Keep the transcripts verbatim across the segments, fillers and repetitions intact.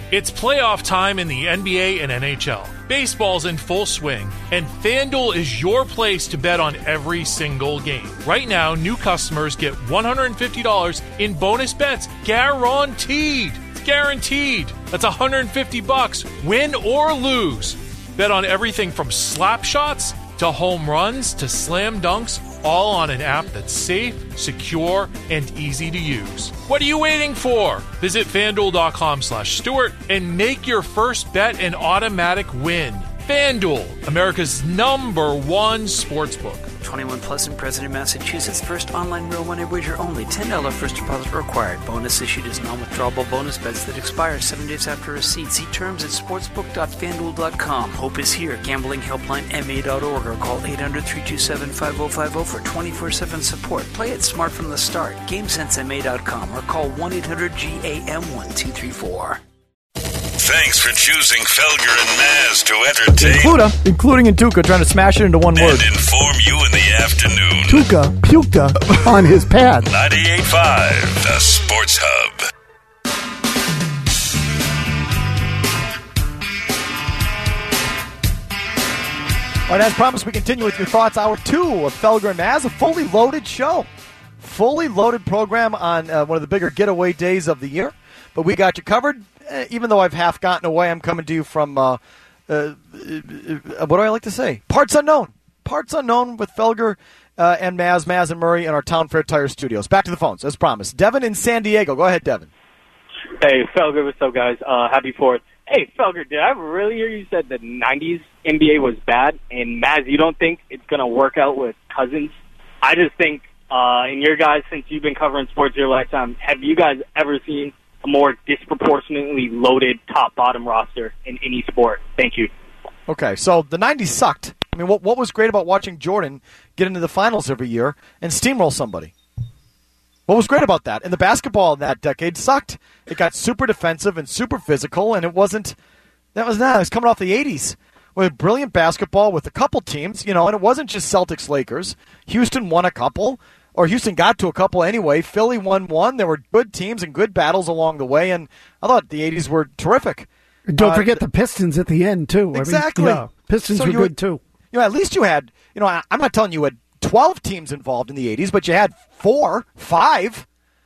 It's playoff time in the N B A and N H L. Baseball's in full swing, and FanDuel is your place to bet on every single game. Right now, new customers get one hundred fifty dollars in bonus bets guaranteed. It's guaranteed. That's one hundred fifty bucks, win or lose. Bet on everything from slap shots to home runs to slam dunks, all on an app that's safe, secure, and easy to use. What are you waiting for? Visit FanDuel.com slash Stewart and make your first bet an automatic win. FanDuel, America's number one sportsbook. twenty-one plus and present in Massachusetts. First online real money wager only. ten dollars first deposit required. Bonus issued as non-withdrawable bonus bets that expire seven days after receipt. See terms at sportsbook dot fan duel dot com. Hope is here. Gambling helpline M A dot org or call eight hundred, three two seven, five oh five oh for twenty-four seven support. Play it smart from the start. game sense M A dot com or call one eight hundred G A M one two three four. Thanks for choosing Felger and Maz to entertain. Includa, including in Tuca, trying to smash it into one word. And inform you in the afternoon. Tuca, Puka, on his pad. ninety-eight point five, the Sports Hub. All right, as promised, we continue with your thoughts. Hour two of Felger and Maz, a fully loaded show. Fully loaded program on uh, one of the bigger getaway days of the year. But we got you covered. Uh, even though I've half gotten away, I'm coming to you from, uh, uh, uh, what do I like to say? Parts unknown. Parts unknown with Felger uh, and Maz, Maz and Murray in our Town Fair Tire studios. Back to the phones, as promised. Devin in San Diego. Go ahead, Devin. Hey, Felger, what's up, guys? Uh, happy fourth. Hey, Felger, did I really hear you said the nineties N B A was bad? And, Maz, you don't think it's going to work out with Cousins? I just think, uh, in your guys, since you've been covering sports your lifetime, have you guys ever seen a more disproportionately loaded top-bottom roster in any sport? Thank you. Okay, so the nineties sucked. I mean, what what was great about watching Jordan get into the finals every year and steamroll somebody? What was great about that? And the basketball in that decade sucked. It got super defensive and super physical, and it wasn't – that was not. It was coming off the eighties with brilliant basketball with a couple teams, you know, and it wasn't just Celtics-Lakers. Houston won a couple. Or Houston got to a couple anyway. Philly won one. There were good teams and good battles along the way, and I thought the eighties were terrific. And don't uh, forget the Pistons at the end, too. Exactly. I mean, yeah, Pistons so were you good, had, too. You know, at least you had, you know, I, I'm not telling you you had twelve teams involved in the eighties, but you had four, five.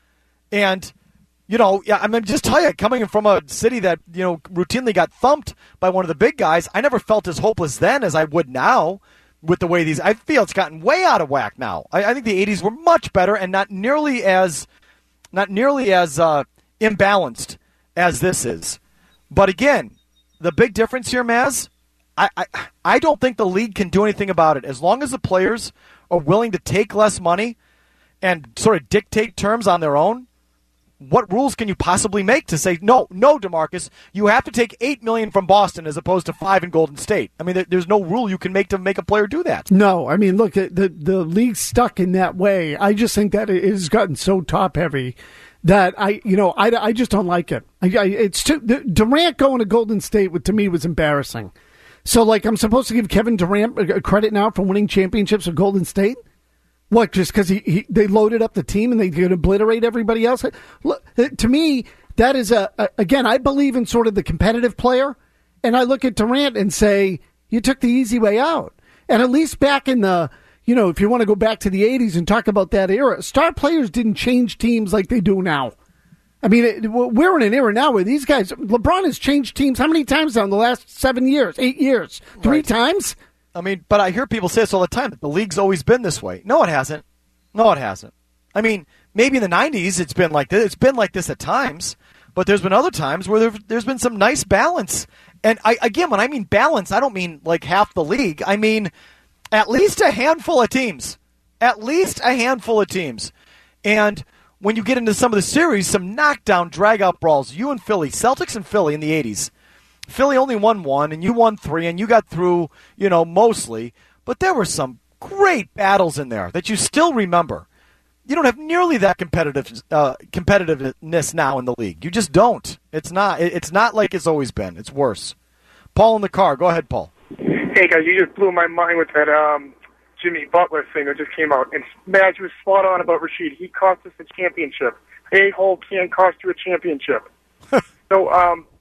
And, you know, yeah, I mean, just tell you, coming from a city that, you know, routinely got thumped by one of the big guys, I never felt as hopeless then as I would now. With the way these, I feel it's gotten way out of whack now. I, I think the eighties were much better and not nearly as, not nearly as uh, imbalanced as this is. But again, the big difference here, Maz, I, I I don't think the league can do anything about it as long as the players are willing to take less money and sort of dictate terms on their own. What rules can you possibly make to say, no, no, DeMarcus, you have to take eight million dollars from Boston as opposed to five in Golden State? I mean, there's no rule you can make to make a player do that. No, I mean, look, the, the league's stuck in that way. I just think that it has gotten so top-heavy that I, you know, I, I just don't like it. I, I, it's too, the, Durant going to Golden State, with, to me, was embarrassing. So, like, I'm supposed to give Kevin Durant credit now for winning championships with Golden State? What, just because he, he they loaded up the team and they could obliterate everybody else? Look, to me, that is, a, a again, I believe in sort of the competitive player, and I look at Durant and say, you took the easy way out. And at least back in the, you know, if you want to go back to the eighties and talk about that era, star players didn't change teams like they do now. I mean, it, we're in an era now where these guys, LeBron has changed teams how many times now in the last seven years, eight years? Three right. times? I mean, but I hear people say this all the time, that the league's always been this way. No, it hasn't. No, it hasn't. I mean, maybe in the nineties it's been like this. It's been like this at times, but there's been other times where there, there's been some nice balance. And I, again, when I mean balance, I don't mean like half the league. I mean at least a handful of teams. At least a handful of teams. And when you get into some of the series, some knockdown, drag-out brawls, you and Philly, Celtics and Philly in the eighties, Philly only won one, and you won three, and you got through, you know, mostly. But there were some great battles in there that you still remember. You don't have nearly that competitive uh, competitiveness now in the league. You just don't. It's not. It's not like it's always been. It's worse. Paul in the car. Go ahead, Paul. Hey, guys, you just blew my mind with that um, Jimmy Butler thing that just came out. And Madge was spot on about Rasheed. He cost us a championship. A-hole can cost you a championship. so, um...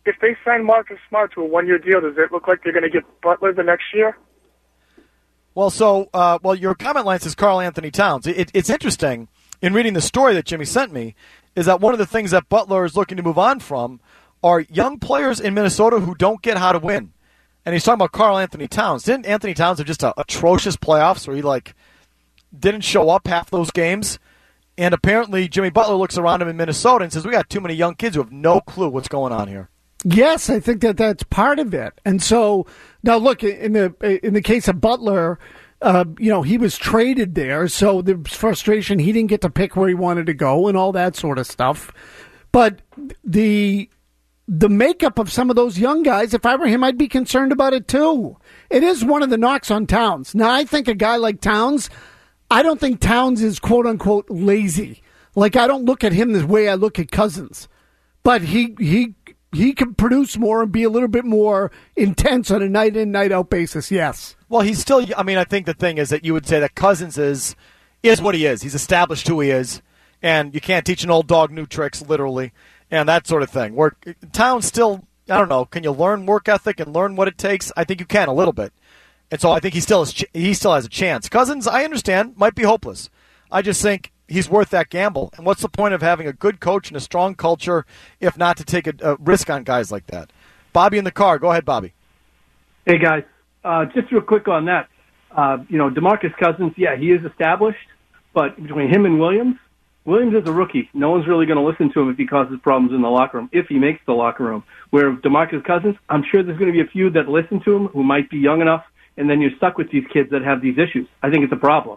if they sign Marcus Smart to a one-year deal, does it look like they're going to get Butler the next year? Well, so, uh, well, your comment line says Karl Anthony Towns. It, it's interesting, in reading the story that Jimmy sent me, is that one of the things that Butler is looking to move on from are young players in Minnesota who don't get how to win. And he's talking about Karl Anthony Towns. Didn't Anthony Towns have just a atrocious playoffs where he, like, didn't show up half those games? And apparently Jimmy Butler looks around him in Minnesota and says, we got too many young kids who have no clue what's going on here. Yes, I think that that's part of it. And so now look, in the in the case of Butler, uh, you know, he was traded there, so the frustration, he didn't get to pick where he wanted to go and all that sort of stuff. But the the makeup of some of those young guys, if I were him, I'd be concerned about it too. It is one of the knocks on Towns. Now, I think a guy like Towns, I don't think Towns is quote-unquote lazy. Like, I don't look at him the way I look at Cousins. But he he he can produce more and be a little bit more intense on a night-in, night-out basis, yes. Well, he's still, I mean, I think the thing is that you would say that Cousins is is what he is. He's established who he is, and you can't teach an old dog new tricks, literally, and that sort of thing. Where Towns still, I don't know, can you learn work ethic and learn what it takes? I think you can a little bit. And so I think he still has, he still has a chance. Cousins, I understand, might be hopeless. I just think he's worth that gamble. And what's the point of having a good coach and a strong culture if not to take a, a risk on guys like that? Bobby in the car. Go ahead, Bobby. Hey, guys. Uh, just real quick on that. Uh, you know, DeMarcus Cousins, yeah, he is established, but between him and Williams, Williams is a rookie. No one's really going to listen to him if he causes problems in the locker room, if he makes the locker room. Where DeMarcus Cousins, I'm sure there's going to be a few that listen to him who might be young enough, and then you're stuck with these kids that have these issues. I think it's a problem.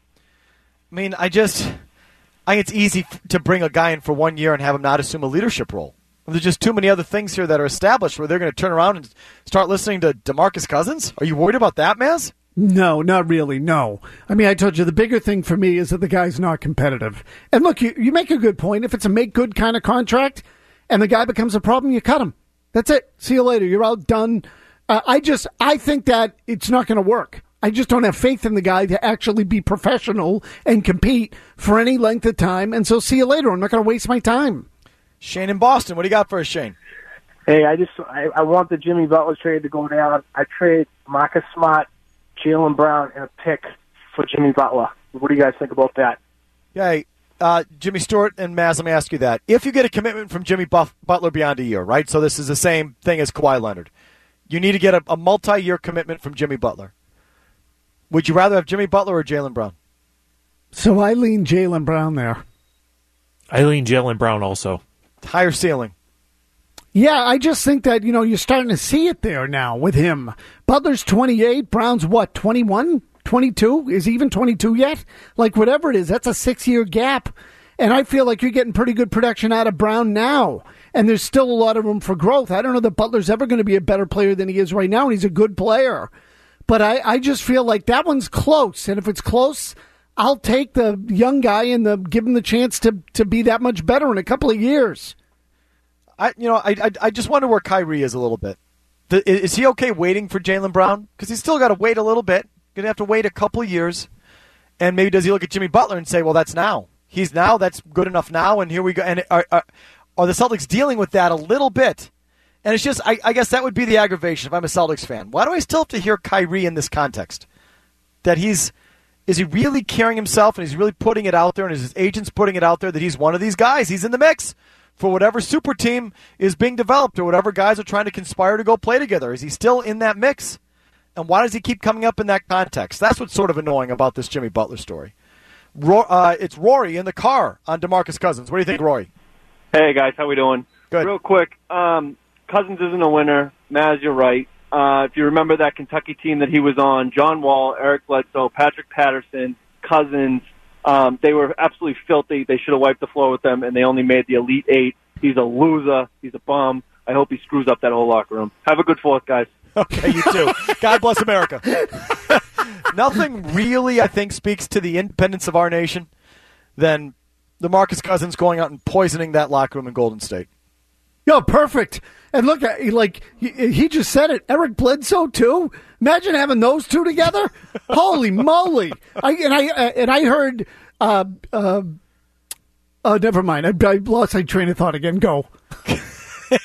I mean, I just, I think it's easy to bring a guy in for one year and have him not assume a leadership role. There's just too many other things here that are established where they're going to turn around and start listening to DeMarcus Cousins. Are you worried about that, Maz? No, not really, no. I mean, I told you the bigger thing for me is that the guy's not competitive. And look, you, you make a good point. If it's a make-good kind of contract and the guy becomes a problem, you cut him. That's it. See you later. You're out, done. Uh, I just, I think that it's not going to work. I just don't have faith in the guy to actually be professional and compete for any length of time. And so see you later. I'm not going to waste my time. Shane in Boston, what do you got for us, Shane? Hey, I just I, I want the Jimmy Butler trade to go down. I trade Marcus Smart, Jaylen Brown, and a pick for Jimmy Butler. What do you guys think about that? Yeah, uh, Jimmy Stewart and Maz, let me ask you that. If you get a commitment from Jimmy Buff- Butler beyond a year, right? So this is the same thing as Kawhi Leonard. You need to get a, a multi-year commitment from Jimmy Butler. Would you rather have Jimmy Butler or Jaylen Brown? So I lean Jaylen Brown there. I lean Jaylen Brown also. Higher ceiling. Yeah, I just think that, you know, you're starting to see it there now with him. Butler's twenty-eight, Brown's what, twenty-one, twenty-two? Is he even twenty-two yet? Like, whatever it is, that's a six-year gap. And I feel like you're getting pretty good production out of Brown now. And there's still a lot of room for growth. I don't know that Butler's ever going to be a better player than he is right now, and he's a good player. But I, I just feel like that one's close. And if it's close, I'll take the young guy and the, give him the chance to, to be that much better in a couple of years. I you know I I, I just wonder where Kyrie is a little bit. The, is he okay waiting for Jaylen Brown? Because he's still got to wait a little bit. Going to have to wait a couple of years. And maybe does he look at Jimmy Butler and say, well, that's now. He's now. That's good enough now. And here we go. And are, are, are the Celtics dealing with that a little bit? And it's just, I, I guess that would be the aggravation if I'm a Celtics fan. Why do I still have to hear Kyrie in this context? That he's, is he really carrying himself and he's really putting it out there and is his agents putting it out there that he's one of these guys? He's in the mix for whatever super team is being developed or whatever guys are trying to conspire to go play together. Is he still in that mix? And why does he keep coming up in that context? That's what's sort of annoying about this Jimmy Butler story. Ro- uh, it's Rory in the car on DeMarcus Cousins. What do you think, Rory? Hey, guys. How we doing? Good. Real quick, um, Cousins isn't a winner. Maz, you're right. Uh, if you remember that Kentucky team that he was on, John Wall, Eric Bledsoe, Patrick Patterson, Cousins, um, they were absolutely filthy. They should have wiped the floor with them, and they only made the Elite Eight. He's a loser. He's a bum. I hope he screws up that whole locker room. Have a good Fourth, guys. Okay, you too. God bless America. Nothing really, I think, speaks to the independence of our nation than DeMarcus Cousins going out and poisoning that locker room in Golden State. Yo, perfect. And look, like, he just said it. Eric Bledsoe, too? Imagine having those two together. Holy moly. I, and I and I heard, uh, uh, oh, never mind. I, I lost my train of thought again. Go.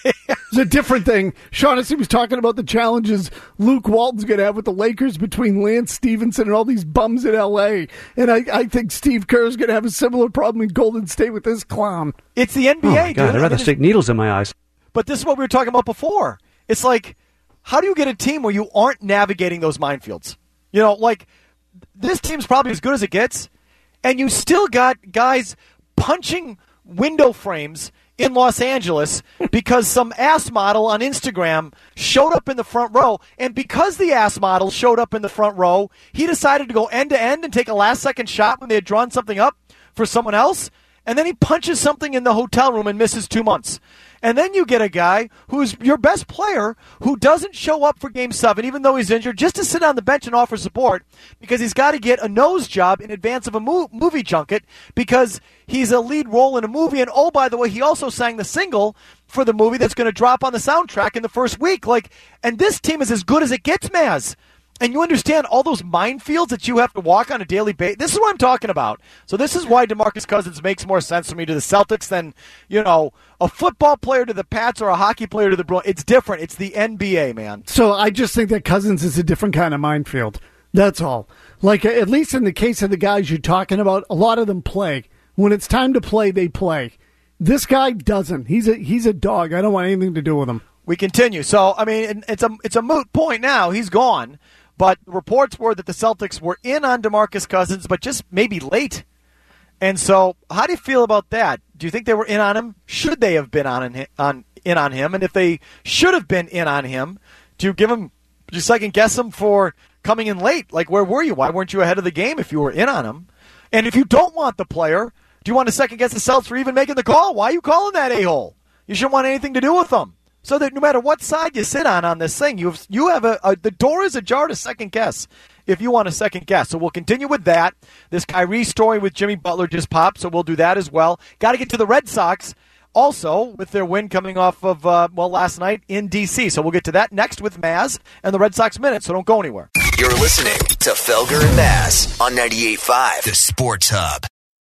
It's a different thing. Shaughnessy was talking about the challenges Luke Walton's going to have with the Lakers between Lance Stevenson and all these bums in L A. And I, I think Steve Kerr's going to have a similar problem in Golden State with this clown. It's the N B A, oh my God, dude. I'd rather stick needles in my eyes. But this is what we were talking about before. It's like, how do you get a team where you aren't navigating those minefields? You know, like, this team's probably as good as it gets, and you still got guys punching window frames in Los Angeles because some ass model on Instagram showed up in the front row, and because the ass model showed up in the front row, he decided to go end to end and take a last second shot when they had drawn something up for someone else, and then he punches something in the hotel room and misses two months. And then you get a guy who's your best player who doesn't show up for Game seven, even though he's injured, just to sit on the bench and offer support because he's got to get a nose job in advance of a mo- movie junket because he's a lead role in a movie. And, oh, by the way, he also sang the single for the movie that's going to drop on the soundtrack in the first week. Like, and this team is as good as it gets, Maz. And you understand all those minefields that you have to walk on a daily basis. This is what I'm talking about. So this is why DeMarcus Cousins makes more sense for me to the Celtics than, you know, a football player to the Pats or a hockey player to the Bruins. It's different. It's the N B A, man. So I just think that Cousins is a different kind of minefield. That's all. Like, at least in the case of the guys you're talking about, a lot of them play. When it's time to play, they play. This guy doesn't. He's a he's a dog. I don't want anything to do with him. We continue. So, I mean, it's a it's a moot point now. He's gone. But reports were that the Celtics were in on DeMarcus Cousins, but just maybe late. And so, how do you feel about that? Do you think they were in on him? Should they have been on him, on in on him? And if they should have been in on him, do you give him, do you second guess him for coming in late? Like, where were you? Why weren't you ahead of the game if you were in on him? And if you don't want the player, do you want to second guess the Celtics for even making the call? Why are you calling that a-hole? You shouldn't want anything to do with them. So that no matter what side you sit on on this thing, you have, you have a, a the door is ajar to second guess if you want to second guess. So we'll continue with that. This Kyrie story with Jimmy Butler just popped, so we'll do that as well. Got to get to the Red Sox also with their win coming off of, uh, well, last night in D C. So we'll get to that next with Maz and the Red Sox Minute, so don't go anywhere. You're listening to Felger and Maz on ninety-eight point five, The Sports Hub.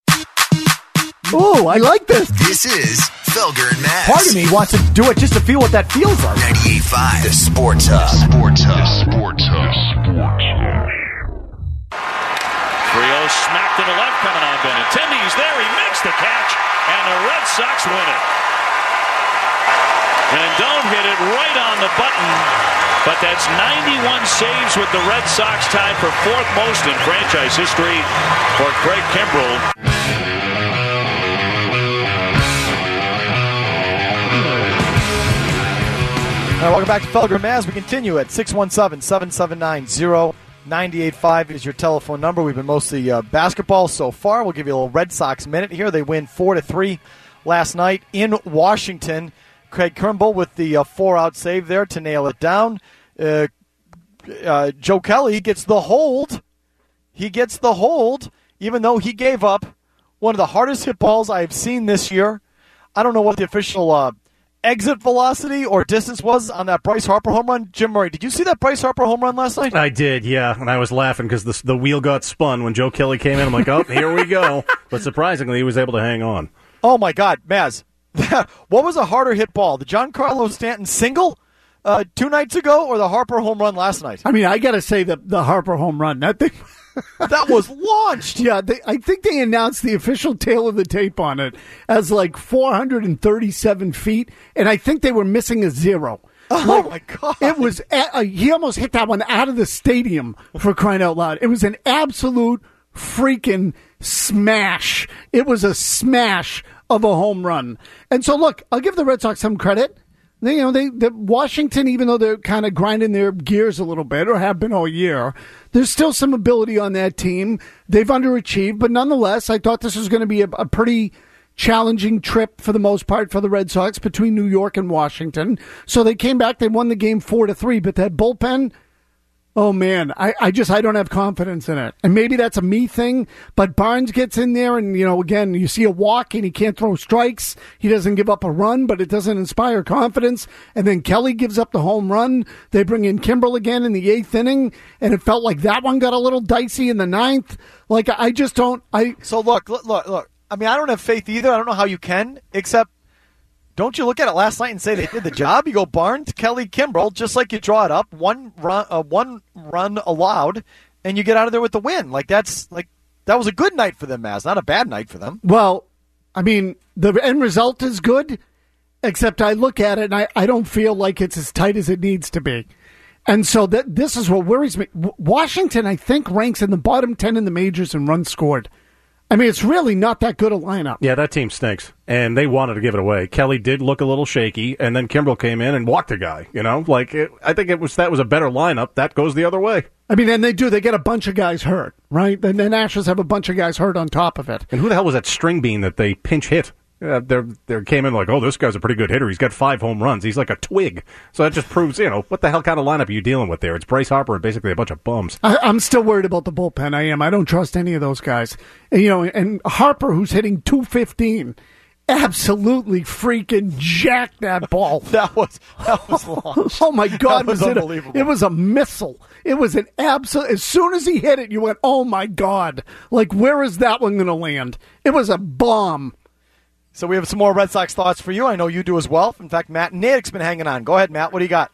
Oh, I like this. This is Felger and Maz. Part of me wants to do it just to feel what that feels like. ninety-eight point five, The Sports Hub. The Sports Hub. The Sports Hub. Sports Hub. three oh smack to the left coming on Benintendi's there. He makes the catch, and the Red Sox win it. Rendon hit it right on the button, but that's ninety-one saves with the Red Sox tied for fourth most in franchise history for Craig Kimbrell. All right, welcome back to Felger and Maz. We continue at six one seven, seven seven nine, zero nine eight five is your telephone number. We've been mostly uh, basketball so far. We'll give you a little Red Sox minute here. They win four to three last night in Washington. Craig Kimbrell with the uh, four-out save there to nail it down. Uh, uh, Joe Kelly gets the hold. He gets the hold, even though he gave up one of the hardest hit balls I have seen this year. I don't know what the official uh, exit velocity or distance was on that Bryce Harper home run. Jim Murray, did you see that Bryce Harper home run last night? I did, yeah, and I was laughing because the, the wheel got spun when Joe Kelly came in. I'm like, oh, here we go. But surprisingly, he was able to hang on. Oh, my God, Maz. What was a harder hit ball, the Giancarlo Stanton single uh, two nights ago or the Harper home run last night? I mean, I got to say the, the Harper home run, that thing... that was launched. Yeah, they, I think they announced the official tail of the tape on it as like four hundred thirty-seven feet, and I think they were missing a zero. Oh, like, my God. It was, uh, he almost hit that one out of the stadium, for crying out loud. It was an absolute freaking smash. It was a smash of a home run. And so, look, I'll give the Red Sox some credit. They, you know, they, the Washington, even though they're kind of grinding their gears a little bit, or have been all year, there's still some ability on that team. They've underachieved, but nonetheless, I thought this was going to be a, a pretty challenging trip for the most part for the Red Sox between New York and Washington. So they came back, they won the game four to three, but that bullpen, oh man, I, I just I don't have confidence in it. And maybe that's a me thing, but Barnes gets in there and, you know, again, you see a walk and he can't throw strikes. He doesn't give up a run, but it doesn't inspire confidence. And then Kelly gives up the home run. They bring in Kimbrell again in the eighth inning, and it felt like that one got a little dicey in the ninth. Like, I just don't I So look, look, look, look. I mean, I don't have faith either. I don't know how you can, except don't you look at it last night and say they did the job? You go Barnes, Kelly, Kimbrell, just like you draw it up, one run, uh, one run allowed, and you get out of there with the win. Like that's like that was a good night for them, Maz, not a bad night for them. Well, I mean, the end result is good, except I look at it and I, I don't feel like it's as tight as it needs to be. And so that this is what worries me. Washington, I think, ranks in the bottom ten in the majors in runs scored. I mean, it's really not that good a lineup. Yeah, that team stinks, and they wanted to give it away. Kelly did look a little shaky, and then Kimbrell came in and walked a guy. You know, like it, I think it was that was a better lineup. That goes the other way. I mean, and they do. They get a bunch of guys hurt, right? And the Nationals have a bunch of guys hurt on top of it. And who the hell was that string bean that they pinch hit? Uh, they they came in like, oh, this guy's a pretty good hitter. He's got five home runs. He's like a twig. So that just proves, you know, what the hell kind of lineup are you dealing with there? It's Bryce Harper and basically a bunch of bums. I, I'm still worried about the bullpen. I am. I don't trust any of those guys. And, you know, and Harper, who's hitting two fifteen, absolutely freaking jacked that ball. that was that was launched. Oh my God, that was, was unbelievable. It, a, it was a missile. It was an absolute. As soon as he hit it, you went, oh my God! Like, where is that one going to land? It was a bomb. So we have some more Red Sox thoughts for you. I know you do as well. In fact, Matt Natick's been hanging on. Go ahead, Matt. What do you got?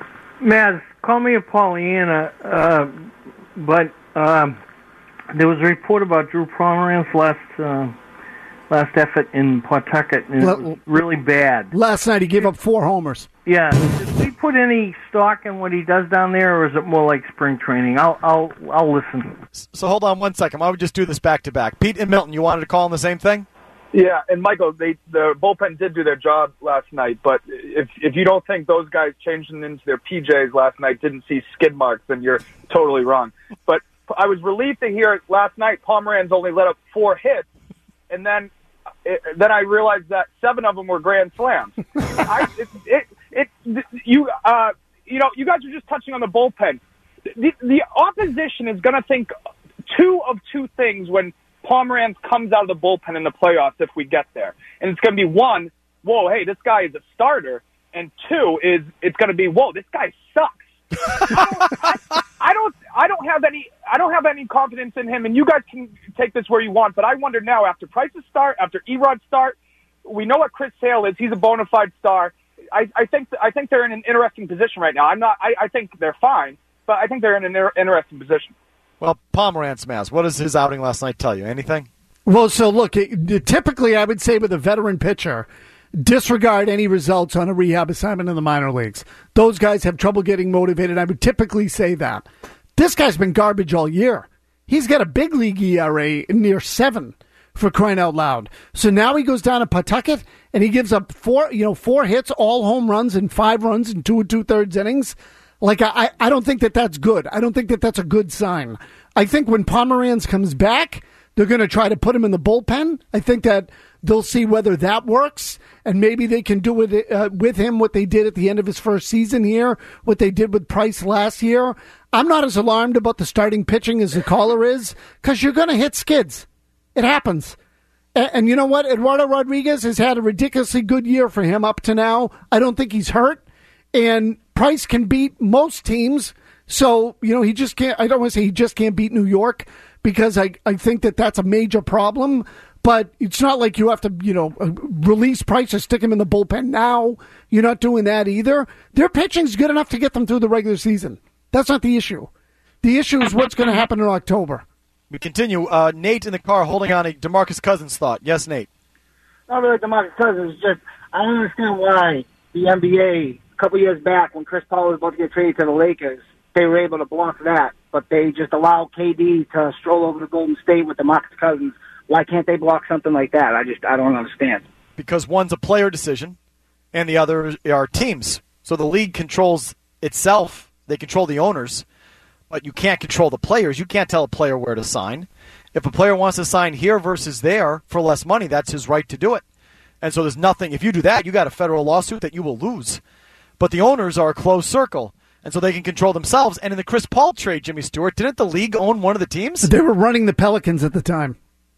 Maz, call me a Pollyanna, uh, but um, there was a report about Drew Pomeranz last uh, last effort in Pawtucket, and it was really bad. Last night he gave up four homers. Yeah. Did we put any stock in what he does down there, or is it more like spring training? I'll I'll I'll listen. So hold on one second. I would just do this back to back. Pete and Milton, you wanted to call on the same thing? Yeah, and Michael, they, the bullpen did do their job last night, but if if you don't think those guys changing into their P Js last night didn't see skid marks, then you're totally wrong. But I was relieved to hear last night Pomeranz only let up four hits, and then it, then I realized that seven of them were grand slams. I, it, it, it, you, uh, you know, you guys are just touching on the bullpen. The, the opposition is going to think two of two things when Pomeranz comes out of the bullpen in the playoffs if we get there. And it's going to be one, whoa, hey, this guy is a starter. And two is it's going to be, whoa, this guy sucks. I, don't, I, I don't I don't have any I don't have any confidence in him, and you guys can take this where you want, but I wonder now, after Price's start, after Erod start, we know what Chris Sale is. He's a bona fide star. I, I think I think they're in an interesting position right now. I'm not I, I think they're fine, but I think they're in an inter- interesting position. Well, Pomeranz, Maz, what does his outing last night tell you? Anything? Well, so look, it, typically I would say with a veteran pitcher, disregard any results on a rehab assignment in the minor leagues. Those guys have trouble getting motivated. I would typically say that. This guy's been garbage all year. He's got a big league E R A near seven, for crying out loud. So now he goes down to Pawtucket and he gives up four, you know, four hits, all home runs, and five runs in two and two thirds innings. Like, I, I don't think that that's good. I don't think that that's a good sign. I think when Pomeranz comes back, they're going to try to put him in the bullpen. I think that they'll see whether that works, and maybe they can do it uh, with him what they did at the end of his first season here, what they did with Price last year. I'm not as alarmed about the starting pitching as the caller is, because you're going to hit skids. It happens. And, and you know what? Eduardo Rodriguez has had a ridiculously good year for him up to now. I don't think he's hurt. And Price can beat most teams. So, you know, he just can't, I don't want to say he just can't beat New York, because I, I think that that's a major problem. But it's not like you have to, you know, release Price or stick him in the bullpen now. You're not doing that either. Their pitching's good enough to get them through the regular season. That's not the issue. The issue is what's going to happen in October. We continue. Uh, Nate in the car holding on a DeMarcus Cousins thought. Yes, Nate. Not really DeMarcus Cousins. Just I don't understand why the N B A a couple years back when Chris Paul was about to get traded to the Lakers, they were able to block that, but they just allowed K D to stroll over to Golden State with DeMarcus Cousins. Why can't they block something like that? I just I don't understand. Because one's a player decision, and the other are teams. So the league controls itself. They control the owners, but you can't control the players. You can't tell a player where to sign. If a player wants to sign here versus there for less money, that's his right to do it. And so there's nothing. If you do that, you got a federal lawsuit that you will lose. But the owners are a closed circle, and so they can control themselves. And in the Chris Paul trade, Jimmy Stewart, didn't the league own one of the teams? They were running the Pelicans at the time.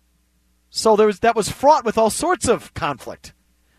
So there was that was fraught with all sorts of conflict.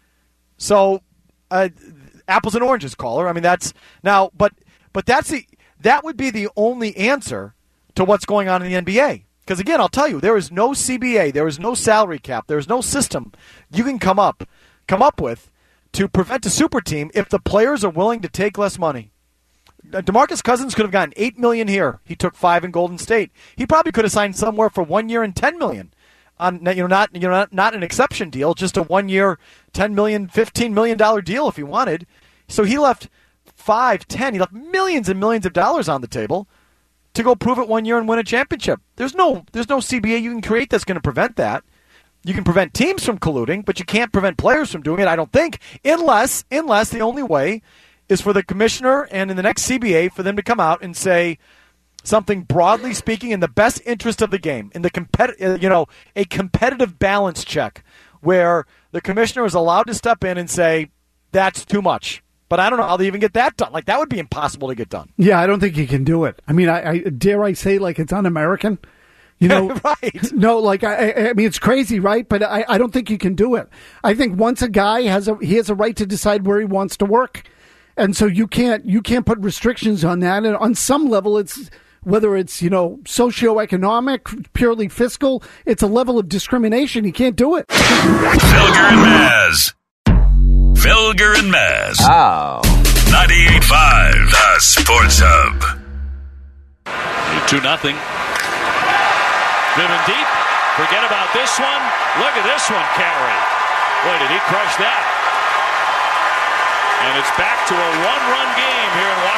So uh, apples and oranges, caller. I mean, that's now, but but that's the that would be the only answer to what's going on in the N B A. Because again, I'll tell you, there is no C B A, there is no salary cap, there is no system you can come up come up with to prevent a super team if the players are willing to take less money. DeMarcus Cousins could have gotten eight million dollars here. He took five in Golden State. He probably could have signed somewhere for one year and ten million dollars. On, you know, not you know not, not an exception deal, just a one year, ten million dollars, fifteen million dollars deal if he wanted. So he left five, ten, he left millions and millions of dollars on the table to go prove it one year and win a championship. There's no there's no C B A you can create that's going to prevent that. You can prevent teams from colluding, but you can't prevent players from doing it, I don't think, unless unless the only way is for the commissioner and in the next C B A for them to come out and say something broadly speaking in the best interest of the game, in the competi- you know, a competitive balance check where the commissioner is allowed to step in and say, that's too much. But I don't know how they even get that done. Like, that would be impossible to get done. Yeah, I don't think you can do it. I mean, I, I dare I say, like, it's un-American? You know, right? No, like I, I mean, it's crazy, right? But I, I don't think you can do it. I think once a guy has a he has a right to decide where he wants to work, and so you can't you can't put restrictions on that. And on some level, it's whether it's you know socioeconomic, purely fiscal, it's a level of discrimination. You can't do it. Felger and Maz. Felger and Maz. Oh. ninety-eight point five, the Sports Hub. two nothing. Driven deep. Forget about this one. Look at this one carry. Boy, did he crush that. And it's back to a one-run game here in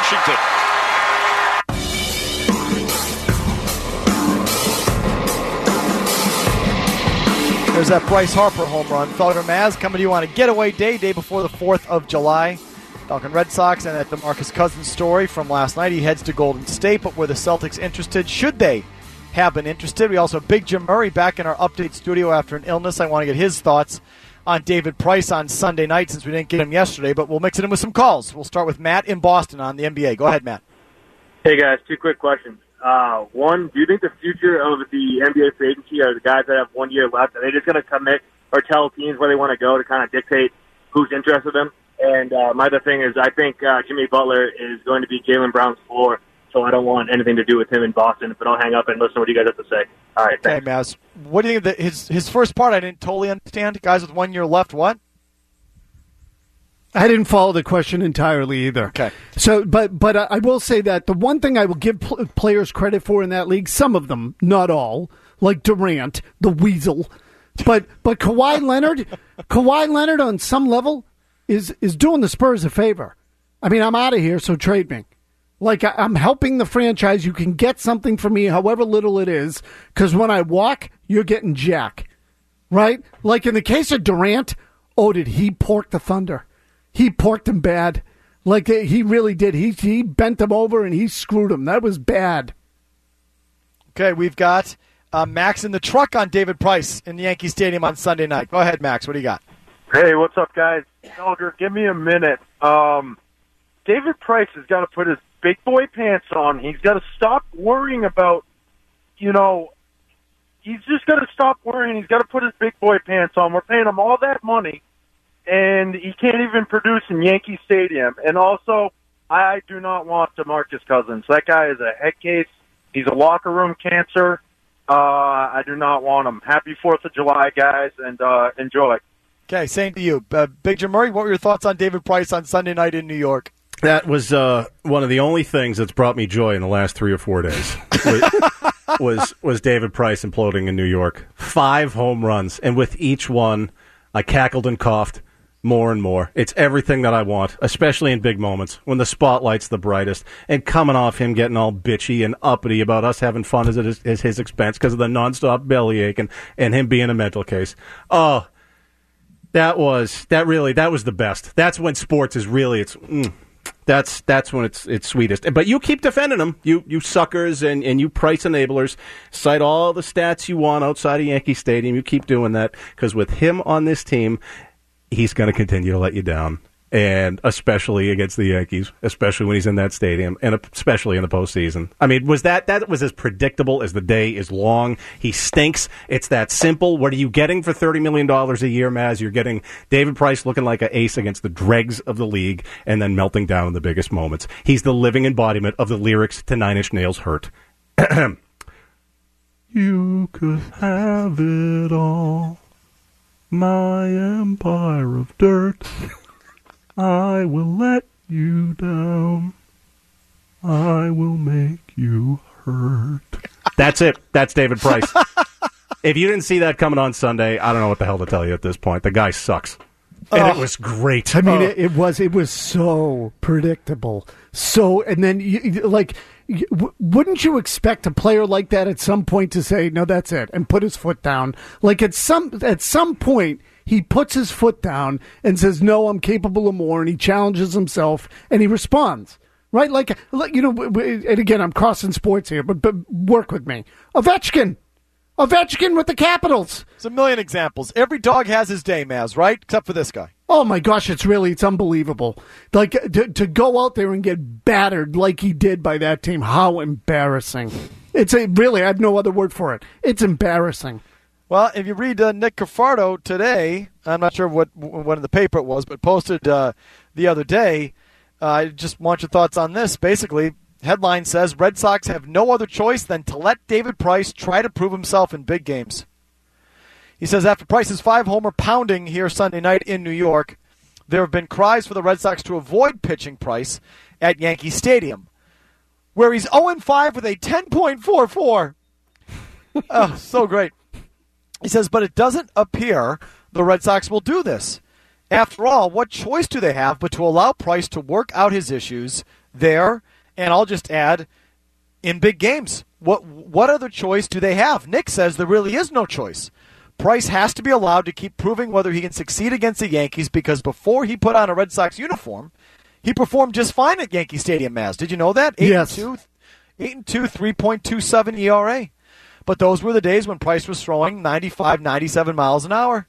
Washington. There's that Bryce Harper home run. Felger Maz coming to you on a getaway day, day before the fourth of July. Falcon Red Sox and at the DeMarcus Cousins story from last night. He heads to Golden State, but were the Celtics interested? Should they have been interested? We also have Big Jim Murray back in our update studio after an illness. I want to get his thoughts on David Price on Sunday night since we didn't get him yesterday, but we'll mix it in with some calls. We'll start with Matt in Boston on the N B A. Go ahead, Matt. Hey, guys, two quick questions. Uh, one, do you think the future of the N B A free agency are the guys that have one year left? Are they just going to commit or tell teams where they want to go to kind of dictate who's interested in them? And uh, my other thing is I think uh, Jimmy Butler is going to be Jaylen Brown's floor, so I don't want anything to do with him in Boston, but I'll hang up and listen to what you guys have to say. All right, thanks. Okay, Maz. What do you think of the, his, his first part? I didn't totally understand. Guys with one year left, what? I didn't follow the question entirely either. Okay. So, but but uh, I will say that the one thing I will give pl- players credit for in that league, some of them, not all, like Durant, the weasel, but but Kawhi Leonard, Kawhi Leonard on some level is is doing the Spurs a favor. I mean, I'm out of here, so trade me. Like, I, I'm helping the franchise. You can get something from me, however little it is, because when I walk, you're getting jack, right? Like in the case of Durant, oh, did he pork the Thunder? He porked him bad. Like, he really did. He he bent him over and he screwed him. That was bad. Okay, we've got uh, Max in the truck on David Price in Yankee Stadium on Sunday night. Go ahead, Max. What do you got? Hey, what's up, guys? Felger, give me a minute. Um, David Price has got to put his big boy pants on. He's got to stop worrying about, you know, he's just got to stop worrying. He's got to put his big boy pants on. We're paying him all that money, and he can't even produce in Yankee Stadium. And also, I do not want DeMarcus Cousins. That guy is a head case. He's a locker room cancer. Uh, I do not want him. Happy fourth of July, guys, and uh, enjoy. Okay, same to you. Uh, Big Jim Murray, what were your thoughts on David Price on Sunday night in New York? That was uh, one of the only things that's brought me joy in the last three or four days. was, was was David Price imploding in New York. Five home runs, and with each one, I cackled and coughed more and more. It's everything that I want, especially in big moments when the spotlight's the brightest. And coming off him getting all bitchy and uppity about us having fun as, it is, as his expense because of the nonstop bellyache and, and him being a mental case. Oh, that was that really that was the best. That's when sports is really it's. Mm, That's that's when it's it's sweetest. But you keep defending them, you you suckers and, and you price enablers. Cite all the stats you want outside of Yankee Stadium. You keep doing that because with him on this team, he's going to continue to let you down, and especially against the Yankees, especially when he's in that stadium, and especially in the postseason. I mean, was that that was as predictable as the day is long. He stinks. It's that simple. What are you getting for thirty million dollars a year, Maz? You're getting David Price looking like an ace against the dregs of the league and then melting down in the biggest moments. He's the living embodiment of the lyrics to Nine Inch Nails' Hurt. You could have it all, my empire of dirt. I will let you down. I will make you hurt. That's it. That's David Price. If you didn't see that coming on Sunday, I don't know what the hell to tell you at this point. The guy sucks. And Oh. it was great. I mean, Oh. it, it was it was so predictable. So, and then you, you- like, you, w- wouldn't you expect a player like that at some point to say, "No, that's it," and put his foot down? Like at some at some point, he puts his foot down and says, "No, I'm capable of more," and he challenges himself and he responds. Right, like, like you know, w- w- and again, I'm crossing sports here, but but work with me. Ovechkin, Ovechkin with the Capitals. It's a million examples. Every dog has his day, Maz, right? Except for this guy. Oh my gosh, it's really, it's unbelievable. Like to, to go out there and get battered like he did by that team. How embarrassing. It's a really, I have no other word for it. It's embarrassing. Well, if you read uh, Nick Cafardo today, I'm not sure what what in the paper it was, but posted uh, the other day, uh, I just want your thoughts on this. Basically, headline says, Red Sox have no other choice than to let David Price try to prove himself in big games. He says after Price's five-homer pounding here Sunday night in New York, there have been cries for the Red Sox to avoid pitching Price at Yankee Stadium, where he's oh and five with a ten point four four. Oh, so great. He says, but it doesn't appear the Red Sox will do this. After all, what choice do they have but to allow Price to work out his issues there, and I'll just add, in big games? What what other choice do they have? Nick says there really is no choice. Price has to be allowed to keep proving whether he can succeed against the Yankees, because before he put on a Red Sox uniform, he performed just fine at Yankee Stadium, Maz. Did you know that? Eight Yes. and two, eight and two, three point two seven E R A. But those were the days when Price was throwing ninety-five, ninety-seven miles an hour.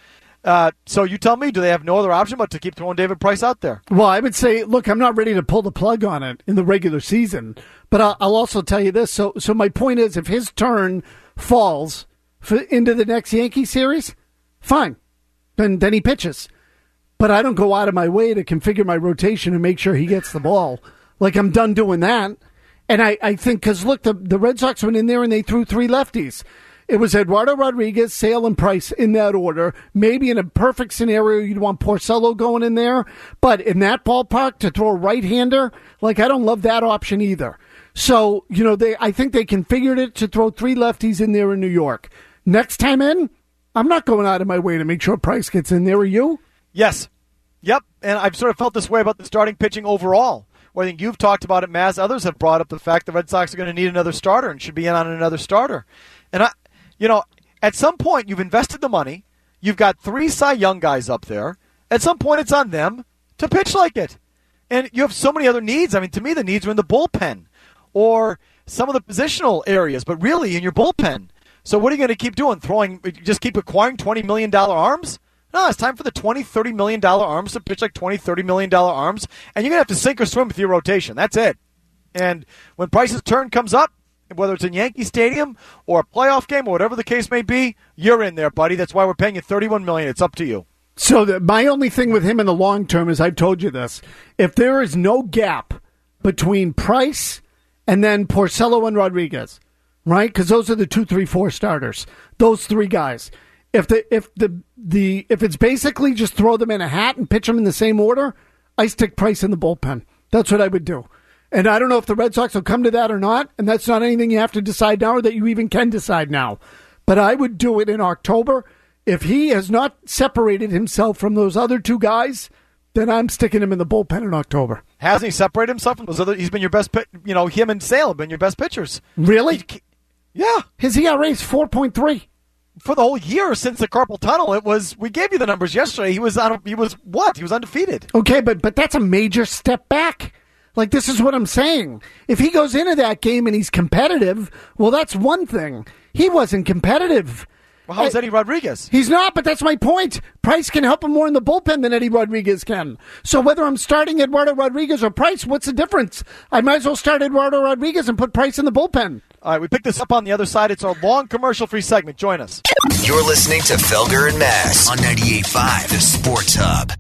Uh, so you tell me, do they have no other option but to keep throwing David Price out there? Well, I would say, look, I'm not ready to pull the plug on it in the regular season, but I'll, I'll also tell you this. So, so my point is, if his turn falls for, into the next Yankee series, fine, then then he pitches. But I don't go out of my way to configure my rotation and make sure he gets the ball. Like, I'm done doing that. And I, I think, because look, the, the Red Sox went in there and they threw three lefties. It was Eduardo Rodriguez, Sale, and Price in that order. Maybe in a perfect scenario, you'd want Porcello going in there. But in that ballpark, to throw a right-hander, like, I don't love that option either. So, you know, they I think they configured it to throw three lefties in there in New York. Next time in, I'm not going out of my way to make sure Price gets in there. Are you? Yes. Yep. And I've sort of felt this way about the starting pitching overall. Well, I think you've talked about it, Maz. Others have brought up the fact the Red Sox are going to need another starter and should be in on another starter. And, I, you know, at some point you've invested the money. You've got three Cy Young guys up there. At some point it's on them to pitch like it. And you have so many other needs. I mean, to me, the needs are in the bullpen or some of the positional areas, but really in your bullpen. So what are you going to keep doing? Throwing, just keep acquiring twenty million dollars arms? No, it's time for the twenty, thirty million dollars arms to pitch like twenty, thirty million dollars arms, and you're going to have to sink or swim with your rotation. That's it. And when Price's turn comes up, whether it's in Yankee Stadium or a playoff game or whatever the case may be, you're in there, buddy. That's why we're paying you thirty-one million dollars. It's up to you. So the, my only thing with him in the long term is, I've told you this, if there is no gap between Price and then Porcello and Rodriguez, right? Because those are the two, three, four starters. Those three guys. If the if the the if it's basically just throw them in a hat and pitch them in the same order, I stick Price in the bullpen. That's what I would do. And I don't know if the Red Sox will come to that or not, and that's not anything you have to decide now or that you even can decide now. But I would do it in October. If he has not separated himself from those other two guys, then I'm sticking him in the bullpen in October. Hasn't he separated himself from those other? He's been your best, pit, you know, him and Sale have been your best pitchers. Really? He, yeah. His E R A is four point three. For the whole year since the carpal tunnel, it was. We gave you the numbers yesterday. He was on. He was what? He was undefeated. Okay, but but that's a major step back. Like, this is what I'm saying. If he goes into that game and he's competitive, well, that's one thing. He wasn't competitive. Well, how's Eddie Rodriguez? He's not, but that's my point. Price can help him more in the bullpen than Eddie Rodriguez can. So whether I'm starting Eduardo Rodriguez or Price, what's the difference? I might as well start Eduardo Rodriguez and put Price in the bullpen. All right, we picked this up on the other side. It's our long commercial-free segment. Join us. You're listening to Felger and Mass on ninety-eight point five, The Sports Hub.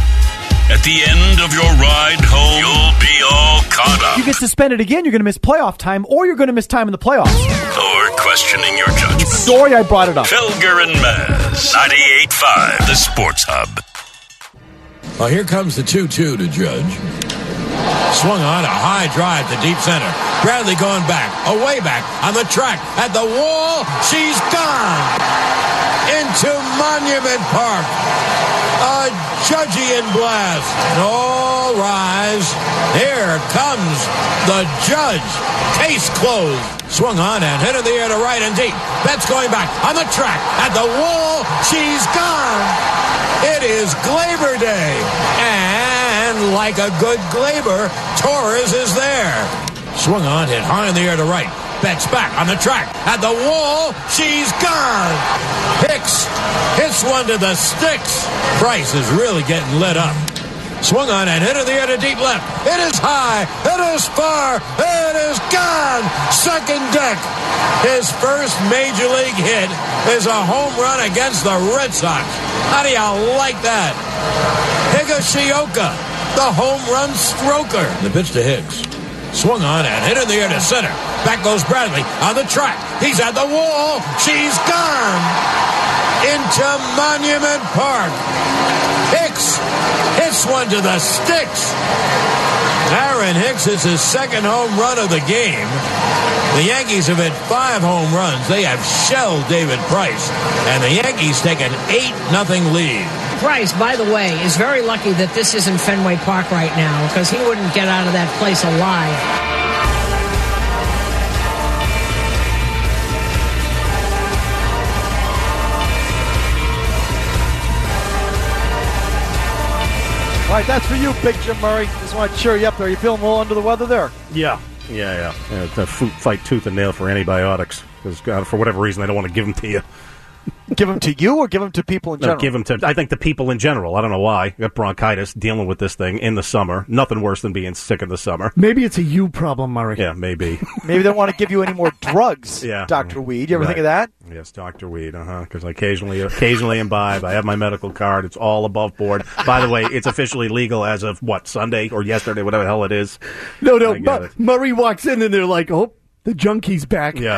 At the end of your ride home, you'll be all caught up. You get suspended again, you're going to miss playoff time, or you're going to miss time in the playoffs. Or questioning your judgment. Sorry I brought it up. Felger and Maz, ninety-eight point five, The Sports Hub. Well, here comes the two two to Judge. Swung on a high drive to deep center. Bradley going back, away back, on the track, at the wall. She's gone into Monument Park. A Judgian blast. And all rise. Here comes the Judge. Case closed. Swung on and hit in the air to right and deep. Betts going back on the track, at the wall. She's gone. It is Glaber Day. And like a good Glaber, Torres is there. Swung on, hit high in the air to right. Betts back on the track, at the wall. She's gone. Hicks hits one to the sticks. Price is really getting lit up. Swung on and hit in the air to deep left. It is high. It is far. It is gone. Second deck. His first major league hit is a home run against the Red Sox. How do you like that? Higashioka, the home run stroker. The pitch to Hicks. Swung on and hit in the air to center. Back goes Bradley on the track. He's at the wall. She's gone into Monument Park. Hicks hits one to the sticks. Aaron Hicks hits his second home run of the game. The Yankees have hit five home runs. They have shelled David Price. And the Yankees take an eight nothing lead. Price, by the way, is very lucky that this isn't Fenway Park right now, because he wouldn't get out of that place alive. All right, that's for you, Big Jim Murray. Just want to cheer you up there. You feeling a little under the weather there? Yeah. Yeah, yeah. yeah it's a fight tooth and nail for antibiotics. Because uh, for whatever reason, they don't want to give them to you. Give them to you or give them to people in No, general? give them to, I think, the people in general. I don't know why. Got bronchitis, dealing with this thing in the summer. Nothing worse than being sick in the summer. Maybe it's a you problem, Murray. Yeah, maybe. Maybe they don't want to give you any more drugs, yeah. Doctor Weed. You ever Right. think of that? Yes, Doctor Weed, uh-huh, because I occasionally, occasionally imbibe. I have my medical card. It's all above board. By the way, it's officially legal as of, what, Sunday or yesterday, whatever the hell it is. No, no, I get Mu- it. Murray walks in and they're like, oh, the junkie's back. Yeah.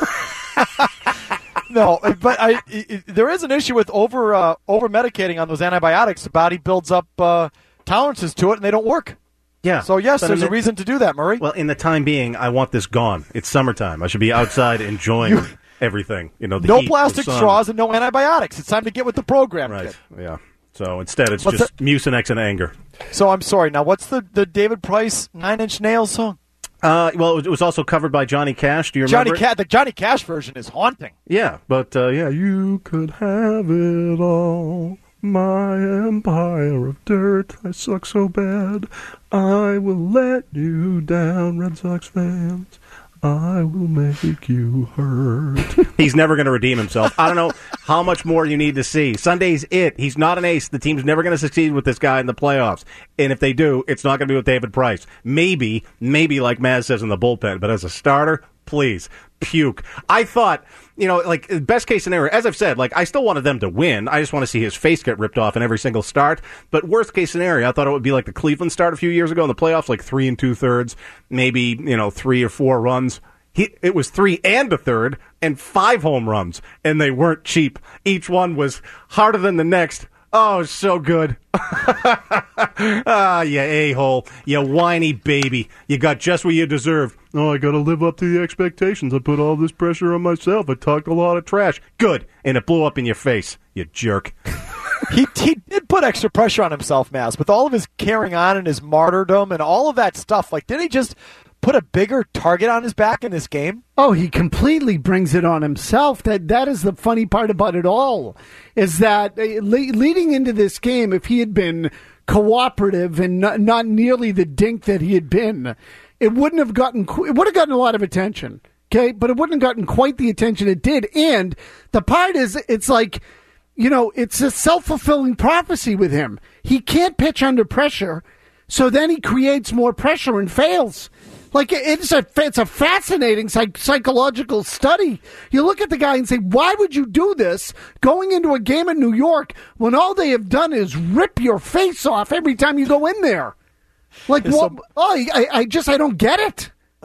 No, but I, I, there is an issue with over uh, over medicating on those antibiotics. The body builds up uh, tolerances to it, and they don't work. Yeah. So yes, But there's in a the- reason to do that, Murray. Well, in the time being, I want this gone. It's summertime. I should be outside enjoying everything. You know, the no heat, plastic the sun. straws and no antibiotics. It's time to get with the program, Right. kid. Yeah. So instead, it's What's just Mucinex and anger. So I'm sorry. Now, what's the, the David Price Nine Inch Nails song? Uh, well, it was, it was also covered by Johnny Cash. Do you remember? Johnny it? Cash. The Johnny Cash version is haunting. Yeah, but uh, yeah, you could have it all. My empire of dirt, I suck so bad. I will let you down, Red Sox fans. I will make you hurt. He's never going to redeem himself. I don't know how much more you need to see. Sunday's it. He's not an ace. The team's never going to succeed with this guy in the playoffs. And if they do, it's not going to be with David Price. Maybe, maybe like Maz says in the bullpen, but as a starter, please, puke. I thought, you know, like, best case scenario, as I've said, like, I still wanted them to win. I just want to see his face get ripped off in every single start. But worst case scenario, I thought it would be like the Cleveland start a few years ago in the playoffs, like three and two thirds, maybe, you know, three or four runs. He, it was three and a third and five home runs, and they weren't cheap. Each one was harder than the next. Oh, so good. Ah, you a-hole. You whiny baby. You got just what you deserve. Oh, I got to live up to the expectations. I put all this pressure on myself. I talked a lot of trash. Good. And it blew up in your face, you jerk. he, he did put extra pressure on himself, Maz, with all of his carrying on and his martyrdom and all of that stuff. Like, did he just put a bigger target on his back in this game? Oh, he completely brings it on himself. That that is the funny part about it all, is that uh, le- leading into this game, if he had been cooperative and not, not nearly the dink that he had been, it wouldn't have gotten. Qu- it would have gotten a lot of attention. Okay, but it wouldn't have gotten quite the attention it did. And the part is, it's like, you know, it's a self-fulfilling prophecy with him. He can't pitch under pressure, so then he creates more pressure and fails. Like, it's a it's a fascinating psych- psychological study. You look at the guy and say, why would you do this going into a game in New York when all they have done is rip your face off every time you go in there? Like, what? Oh, I, I just, I don't get it.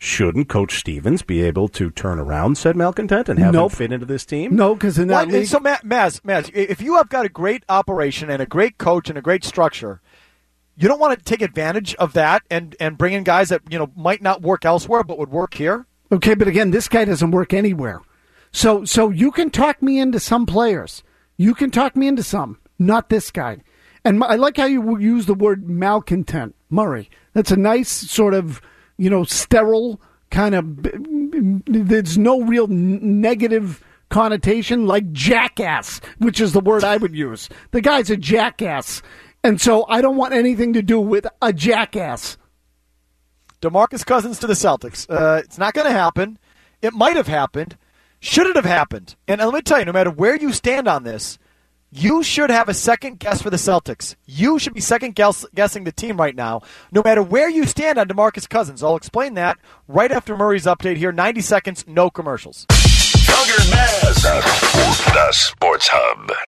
Shouldn't Coach Stevens be able to turn around said malcontent and have Nope. him fit into this team? No, because in that What? league, So, Ma- Maz, Maz, if you have got a great operation and a great coach and a great structure, you don't want to take advantage of that and, and bring in guys that you know might not work elsewhere but would work here? okay, but again, this guy doesn't work anywhere. So, so you can talk me into some players. You can talk me into some, not this guy. And I like how you use the word malcontent, Murray. That's a nice sort of, you know, sterile kind of, there's no real n- negative connotation like jackass, which is the word I would use. The guy's a jackass. And so I don't want anything to do with a jackass. DeMarcus Cousins to the Celtics. Uh, it's not going to happen. It might have happened. Should it have happened? And let me tell you, no matter where you stand on this, you should have a second guess for the Celtics. You should be second guess- guessing the team right now, no matter where you stand on DeMarcus Cousins. I'll explain that right after Murray's update here. ninety seconds, no commercials. Felger and Maz, the Sports Hub.